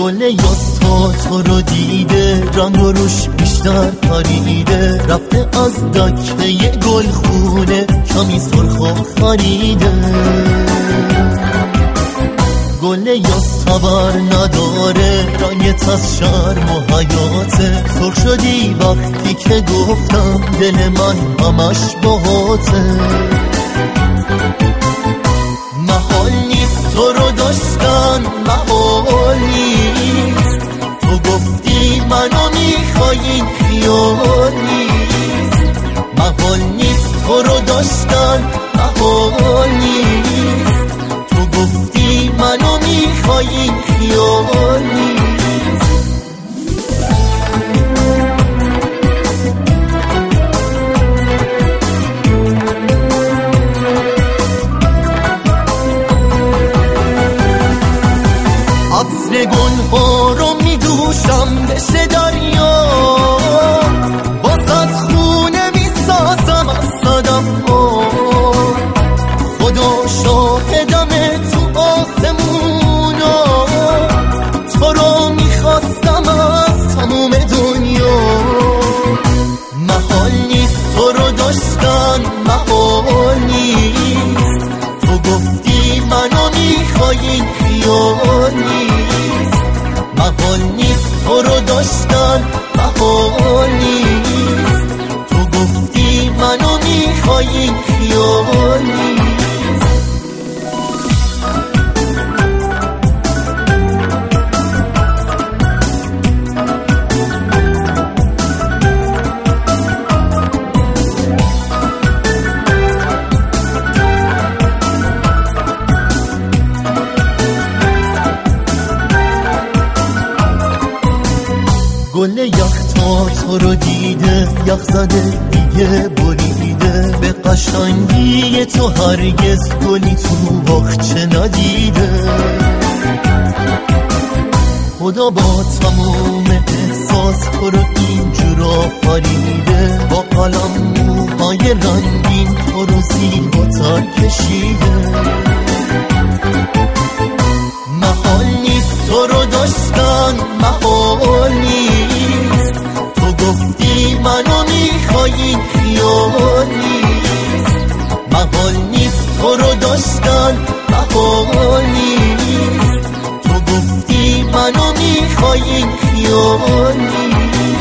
گل یاستا تو رو دیده، رنگ و روش بیشتر پریده، رفته از دکه گل خونه کمی سرخ و خریده. گل یاستا بر نداره، رنگت از شرم و حیاته، سرخ شدی وقتی که گفتم دل من همش باهاته. محال نیست تو رو داشتن، محال نیست، تو گفتی منو میخوای این خیال نیست. محال نیست تو رو داشتن، محال نیست، تو گفتی منو میخوای این خیال نیست. عطر گلها رو میدوشم بشه دریا، واسد خونه میسازم از صدف ها. خدا شاهدمه تو آسمونا، تو رو میخواستم از تموم دنیا. محال نیست تو رو داشتن، محال نیست، تو گفتی منو میخوای این خیال نیست. محال نیست تو رو داشتن، محال نیست، تو گفتی منو میخوای این خیال نیست. گل یختا تو رو دیده، یخ زده دیگه بریده، به قشنگی تو هرگز گلی تو باغچه ندیده. خدا با تموم احساس تو رو اینجور آفریده، با قلم موهای رنگین تو رو زیباتر کشیده. محال نیست تو رو داشتن، محال نیست، تو گفتی منو میخوای این خیال نیست. محال نیست تو رو داشتن، محال نیست، تو گفتی منو میخوای این خیال نیست.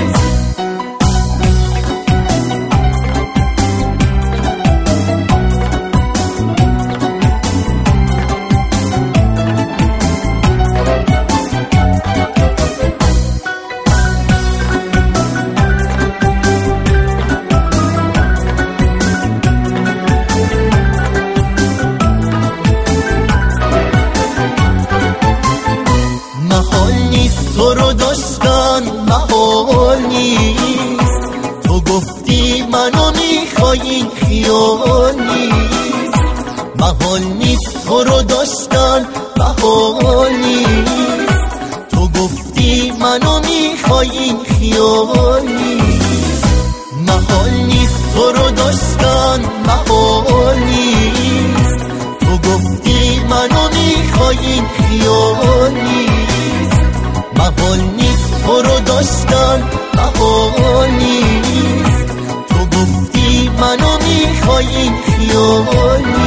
تو رو داشتن، محال نیست، تو گفتی منو میخوای این خیال نیست. محال نیست تو رو داشتن، محال نیست، تو گفتی منو میخوای این خیال نیست. محال نیست تو رو داشتن، محال نیست، تو گفتی منو میخوای این خیال نیست. محال نیست تو رو داشتن، محال نیست، تو گفتی منو میخوای این خیال نیست.